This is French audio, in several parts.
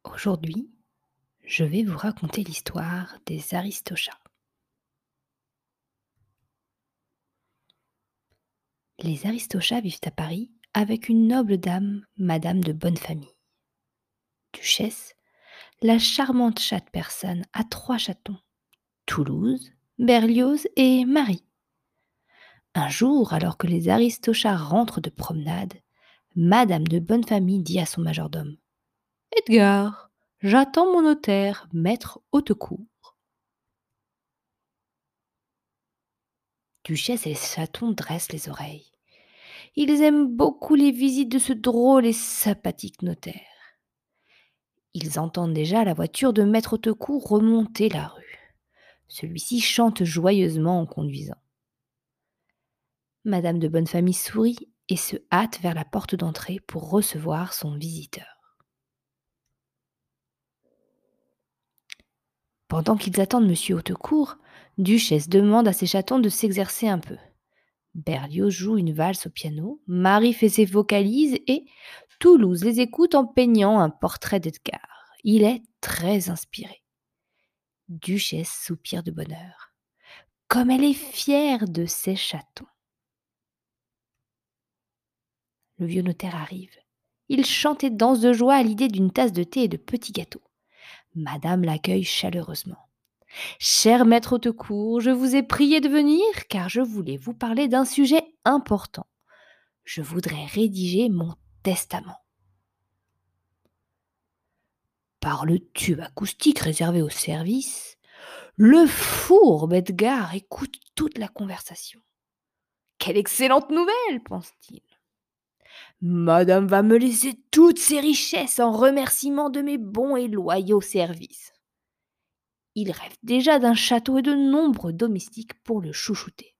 Aujourd'hui, je vais vous raconter l'histoire des Aristochats. Les Aristochats vivent à Paris avec une noble dame, Madame de bonne famille. Duchesse, la charmante chatte persane a 3 chatons, Toulouse, Berlioz et Marie. Un jour, alors que les Aristochats rentrent de promenade, Madame de bonne famille dit à son majordome: Edgar, j'attends mon notaire, maître Hautecourt. Duchesse et les chatons dressent les oreilles. Ils aiment beaucoup les visites de ce drôle et sympathique notaire. Ils entendent déjà la voiture de maître Hautecourt remonter la rue. Celui-ci chante joyeusement en conduisant. Madame de Bonnefamille sourit et se hâte vers la porte d'entrée pour recevoir son visiteur. Pendant qu'ils attendent monsieur Hautecourt, Duchesse demande à ses chatons de s'exercer un peu. Berlioz joue une valse au piano, Marie fait ses vocalises et Toulouse les écoute en peignant un portrait d'Edgar. Il est très inspiré. Duchesse soupire de bonheur. Comme elle est fière de ses chatons. Le vieux notaire arrive. Il chante et danse de joie à l'idée d'une tasse de thé et de petits gâteaux. Madame l'accueille chaleureusement. Cher maître Hautecourt, je vous ai prié de venir car je voulais vous parler d'un sujet important. Je voudrais rédiger mon testament. Par le tube acoustique réservé au service, le fourbe Edgar écoute toute la conversation. Quelle excellente nouvelle, pense-t-il. Madame va me laisser toutes ses richesses en remerciement de mes bons et loyaux services. Il rêve déjà d'un château et de nombreux domestiques pour le chouchouter.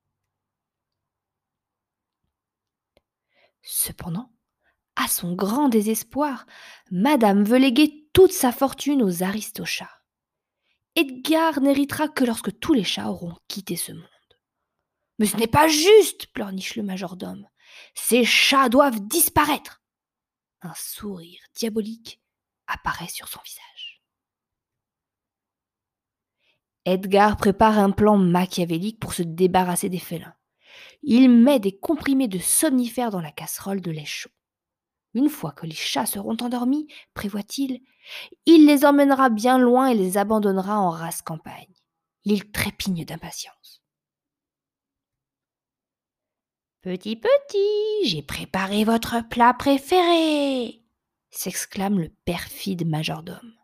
Cependant, à son grand désespoir, Madame veut léguer toute sa fortune aux Aristochats. Edgar n'héritera que lorsque tous les chats auront quitté ce monde. Mais ce n'est pas juste, pleurniche le majordome. Ces chats doivent disparaître. Un sourire diabolique apparaît sur son visage. Edgar prépare un plan machiavélique pour se débarrasser des félins. Il met des comprimés de somnifères dans la casserole de lait chaud. Une fois que les chats seront endormis, prévoit-il, il les emmènera bien loin et les abandonnera en rase campagne. Il trépigne d'impatience. Petit, j'ai préparé votre plat préféré, s'exclame le perfide majordome.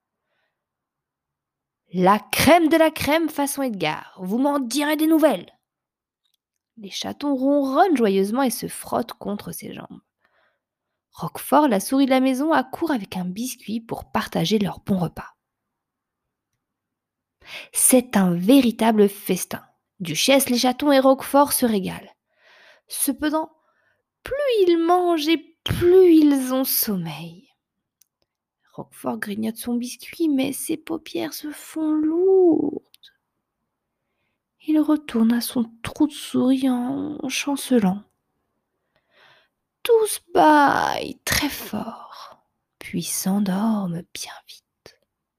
La crème de la crème façon Edgar, vous m'en direz des nouvelles. Les chatons ronronnent joyeusement et se frottent contre ses jambes. Roquefort, la souris de la maison, accourt avec un biscuit pour partager leur bon repas. C'est un véritable festin. Duchesse, les chatons et Roquefort se régalent. Cependant, plus ils mangent et plus ils ont sommeil. Roquefort grignote son biscuit, mais ses paupières se font lourdes. Il retourne à son trou de souris en chancelant. Tous bâillent très fort, puis s'endorment bien vite.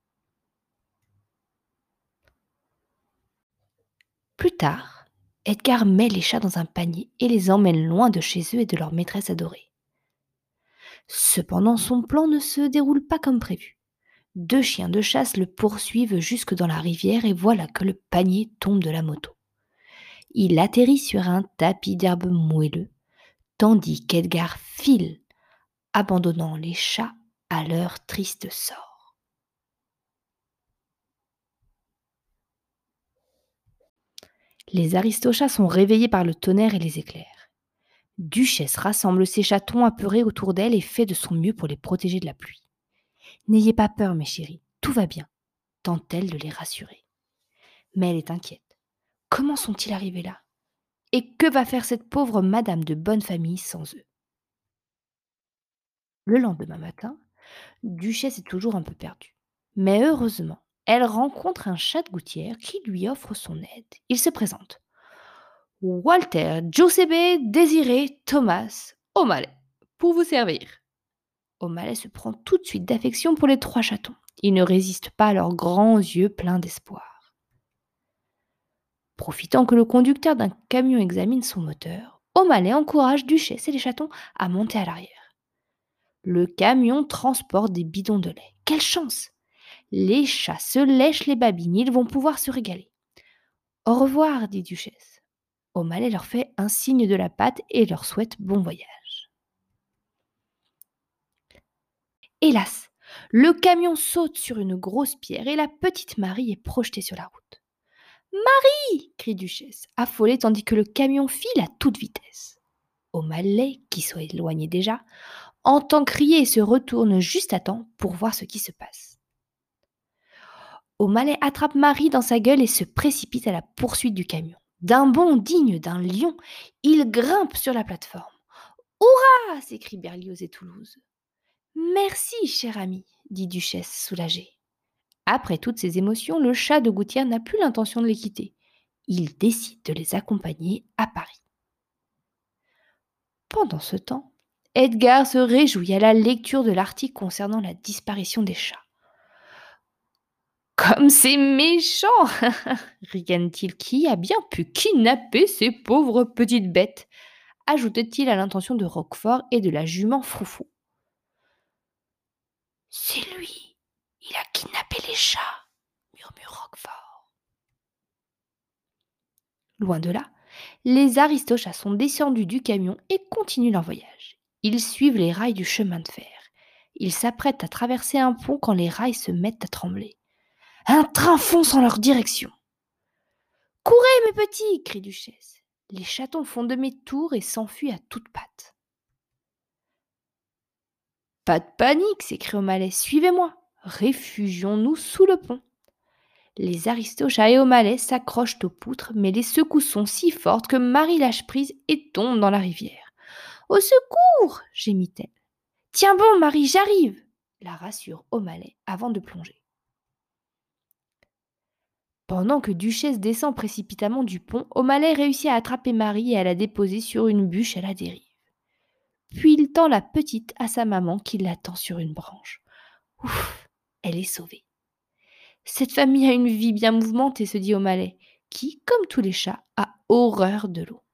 Plus tard, Edgar met les chats dans un panier et les emmène loin de chez eux et de leur maîtresse adorée. Cependant, son plan ne se déroule pas comme prévu. 2 chiens de chasse le poursuivent jusque dans la rivière et voilà que le panier tombe de la moto. Il atterrit sur un tapis d'herbe moelleux, tandis qu'Edgar file, abandonnant les chats à leur triste sort. Les Aristochats sont réveillés par le tonnerre et les éclairs. Duchesse rassemble ses chatons apeurés autour d'elle et fait de son mieux pour les protéger de la pluie. N'ayez pas peur, mes chéris, tout va bien, tente-t-elle de les rassurer. Mais elle est inquiète. Comment sont-ils arrivés là? Et que va faire cette pauvre Madame de bonne famille sans eux? Le lendemain matin, Duchesse est toujours un peu perdue. Mais heureusement, elle rencontre un chat de gouttière qui lui offre son aide. Il se présente. Walter, Giuseppe, Désiré, Thomas, O'Malley, pour vous servir. O'Malley se prend tout de suite d'affection pour les 3 chatons. Il ne résiste pas à leurs grands yeux pleins d'espoir. Profitant que le conducteur d'un camion examine son moteur, O'Malley encourage Duchesse et les chatons à monter à l'arrière. Le camion transporte des bidons de lait. Quelle chance! Les chats se lèchent les babines, ils vont pouvoir se régaler. Au revoir, dit Duchesse. O'Malley leur fait un signe de la patte et leur souhaite bon voyage. Hélas, le camion saute sur une grosse pierre et la petite Marie est projetée sur la route. Marie crie Duchesse, affolée tandis que le camion file à toute vitesse. O'Malley, qui s'éloignait déjà, entend crier et se retourne juste à temps pour voir ce qui se passe. O'Malley attrape Marie dans sa gueule et se précipite à la poursuite du camion. D'un bond digne d'un lion, il grimpe sur la plateforme. Hurrah s'écrie Berlioz et Toulouse. Merci, cher ami, dit Duchesse soulagée. Après toutes ces émotions, le chat de gouttière n'a plus l'intention de les quitter. Il décide de les accompagner à Paris. Pendant ce temps, Edgar se réjouit à la lecture de l'article concernant la disparition des chats. Comme c'est méchant ricane-t-il. Qui a bien pu kidnapper ces pauvres petites bêtes ajoute-t-il à l'intention de Roquefort et de la jument Froufrou. C'est lui, il a kidnappé les chats, murmure Roquefort. Loin de là, les Aristochats sont descendus du camion et continuent leur voyage. Ils suivent les rails du chemin de fer. Ils s'apprêtent à traverser un pont quand les rails se mettent à trembler. Un train fonce en leur direction. Courez, mes petits crie Duchesse. Les chatons font demi-tour et s'enfuient à toutes pattes. Pas de panique, s'écrie O'Malley. Suivez-moi. Réfugions-nous sous le pont. Les Aristochats et O'Malley s'accrochent aux poutres, mais les secousses sont si fortes que Marie lâche prise et tombe dans la rivière. Au secours gémit-elle. Tiens bon, Marie, j'arrive la rassure O'Malley avant de plonger. Pendant que Duchesse descend précipitamment du pont, O'Malley réussit à attraper Marie et à la déposer sur une bûche à la dérive. Puis il tend la petite à sa maman qui l'attend sur une branche. Ouf, elle est sauvée. Cette famille a une vie bien mouvementée, se dit O'Malley, qui, comme tous les chats, a horreur de l'eau.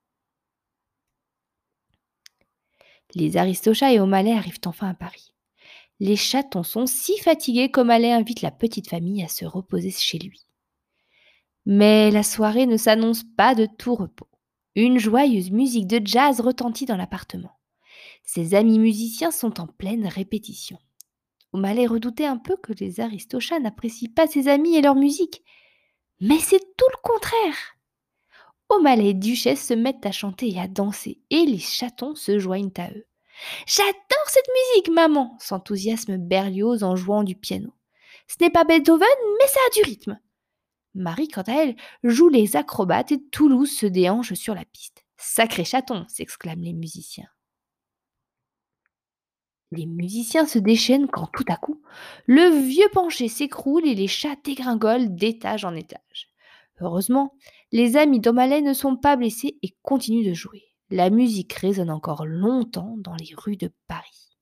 Les Aristochats et O'Malley arrivent enfin à Paris. Les chatons sont si fatigués qu'O'Malley invite la petite famille à se reposer chez lui. Mais la soirée ne s'annonce pas de tout repos. Une joyeuse musique de jazz retentit dans l'appartement. Ses amis musiciens sont en pleine répétition. O'Malley redoutait un peu que les Aristochats n'apprécient pas ses amis et leur musique. Mais c'est tout le contraire. O'Malley et Duchesse se mettent à chanter et à danser, et les chatons se joignent à eux. J'adore cette musique, maman s'enthousiasme Berlioz en jouant du piano. Ce n'est pas Beethoven, mais ça a du rythme. Marie, quant à elle, joue les acrobates et Toulouse se déhanche sur la piste. Sacré chaton s'exclament les musiciens. Les musiciens se déchaînent quand tout à coup, le vieux pencher s'écroule et les chats dégringolent d'étage en étage. Heureusement, les amis d'O'Malley ne sont pas blessés et continuent de jouer. La musique résonne encore longtemps dans les rues de Paris.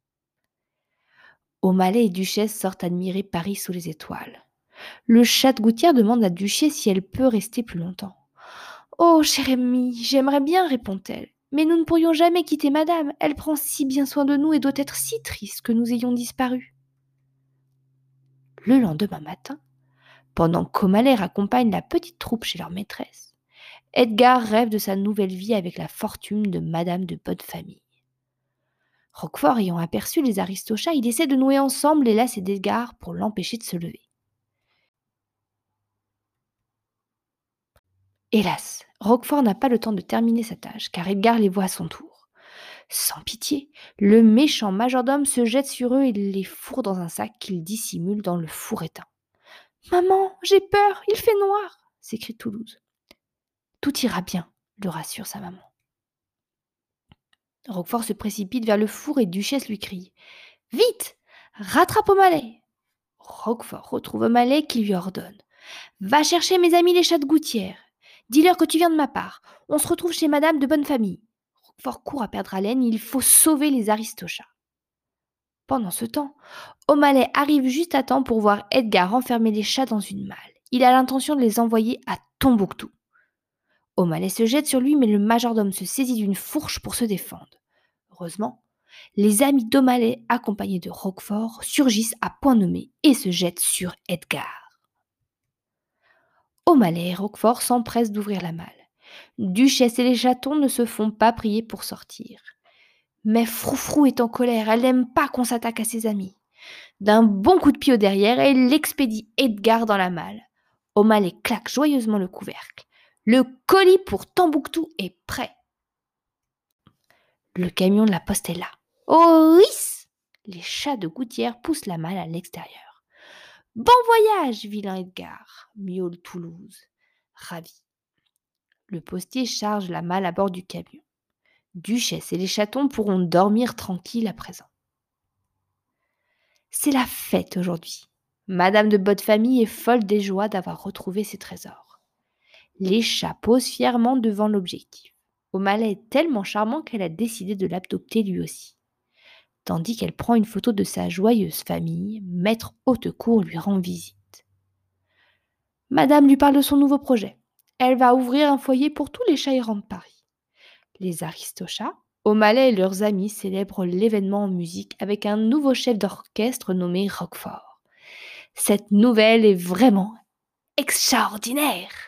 O'Malley et Duchesse sortent admirer Paris sous les étoiles. Le chat de gouttière demande à Duchesse si elle peut rester plus longtemps. Oh, chère amie, j'aimerais bien, répond-elle. Mais nous ne pourrions jamais quitter madame. Elle prend si bien soin de nous et doit être si triste que nous ayons disparu. Le lendemain matin, pendant qu'O'Malley raccompagne la petite troupe chez leur maîtresse, Edgar rêve de sa nouvelle vie avec la fortune de madame de bonne famille. Roquefort ayant aperçu les Aristochats, il essaie de nouer ensemble les lacets d'Edgar pour l'empêcher de se lever. Hélas, Roquefort n'a pas le temps de terminer sa tâche, car Edgar les voit à son tour. Sans pitié, le méchant majordome se jette sur eux et les fourre dans un sac qu'il dissimule dans le four éteint. « Maman, j'ai peur, il fait noir !» s'écrie Toulouse. « Tout ira bien », le rassure sa maman. Roquefort se précipite vers le four et Duchesse lui crie « Vite, rattrape O'Malley !» Roquefort retrouve O'Malley qui lui ordonne « Va chercher mes amis les chats de gouttière. Dis-leur que tu viens de ma part. On se retrouve chez madame de bonne famille. » Roquefort court à perdre haleine, il faut sauver les Aristochats. Pendant ce temps, O'Malley arrive juste à temps pour voir Edgar enfermer les chats dans une malle. Il a l'intention de les envoyer à Tombouctou. O'Malley se jette sur lui, mais le majordome se saisit d'une fourche pour se défendre. Heureusement, les amis d'O'Malley, accompagnés de Roquefort, surgissent à point nommé et se jettent sur Edgar. O'Malley et Roquefort s'empressent d'ouvrir la malle. Duchesse et les chatons ne se font pas prier pour sortir. Mais Froufrou est en colère, elle n'aime pas qu'on s'attaque à ses amis. D'un bon coup de pied au derrière, elle expédie Edgar dans la malle. O'Malley claque joyeusement le couvercle. Le colis pour Tombouctou est prêt. Le camion de la poste est là. Oh oui! Les chats de gouttière poussent la malle à l'extérieur. Bon voyage, vilain Edgar, miaule Toulouse, ravi. Le postier charge la malle à bord du camion. Duchesse et les chatons pourront dormir tranquilles à présent. C'est la fête aujourd'hui. Madame de bonne famille est folle des joies d'avoir retrouvé ses trésors. Les chats posent fièrement devant l'objectif. O'Malley est tellement charmant qu'elle a décidé de l'adopter lui aussi. Tandis qu'elle prend une photo de sa joyeuse famille, Maître Hautecourt lui rend visite. Madame lui parle de son nouveau projet. Elle va ouvrir un foyer pour tous les chats errants de Paris. Les Aristochats, O'Malley et leurs amis célèbrent l'événement en musique avec un nouveau chef d'orchestre nommé Roquefort. Cette nouvelle est vraiment extraordinaire.